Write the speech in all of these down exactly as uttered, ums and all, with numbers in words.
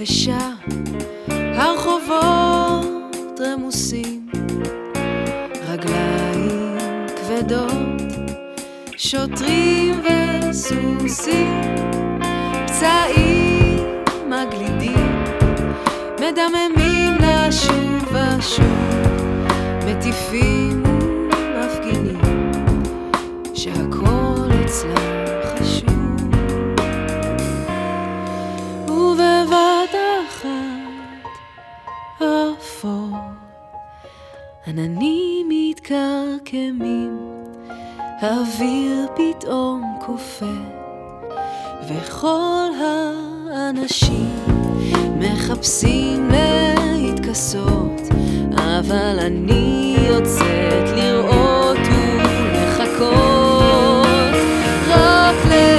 יבשה, הרחובות רמוסים, רגליים כבדות, שוטרים וסוסים, פצעים מגלידים, מדממים לשוב ושוב, מטיפים ומפגינים, שהכל אצלם חשוב. ובבת אחת אפור, עננים מתקרקמים, האוויר פתאום קופא, וכל האנשים מחפשים להתכסות, אבל אני יוצאת לראות ולחכות, רק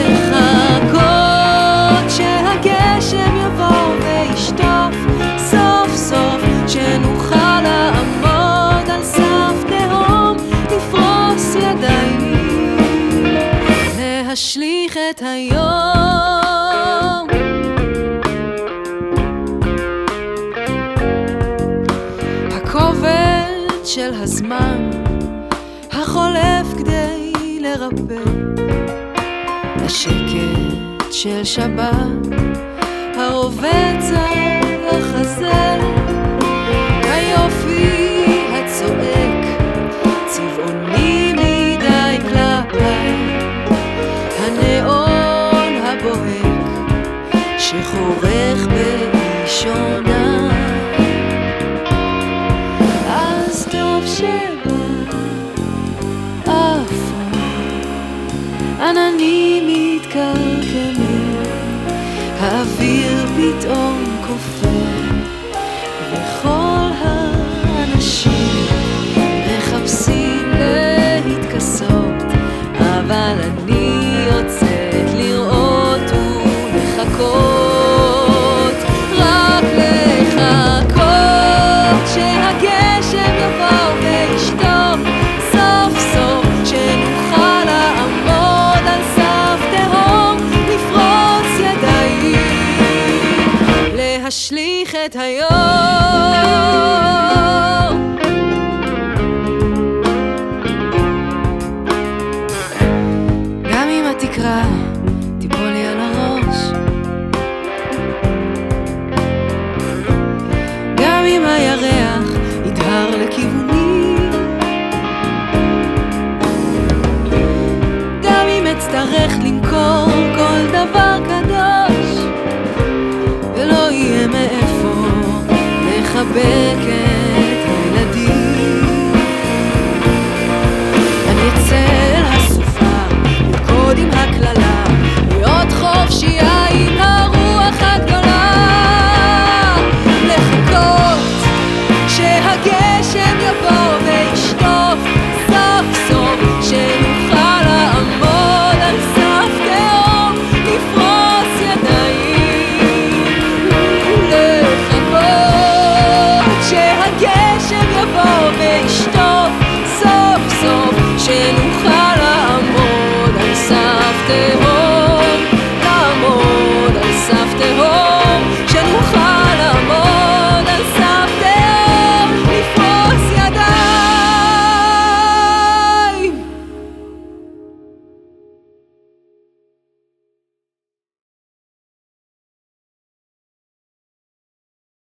לחכות שהגשם יבוא וישטוף סוף סוף, שנוכל לעמוד על סף תהום, לפרוס ידיים, להשליך את היום. הכובד של הזמן החולף כדי לרפא, השקט של שבת הרובץ על החזה, היופי הצועק צבעוני מדי כלפיי, הנאון הבוהק שחורך בראשונה, אז טוב שבא אפור, עננים מתקרקמים, האוויר פתאום קופא, וכל האנשים מחפשים להתכסות, אבל אני יוצאת לראות ולחכות, רק לחכות שהגשם יבוא וישטוף סוף סוף, שנוכל לעמוד על סף תהום, לפרוס ידיים, להשליך את היום. גם אם התקרה תיפול לי על הראש, גם אם הירח ידהר לכיווני, גם אם אצטרך למכור כל דבר קדוש, ולא יהיה מאיפה לחבק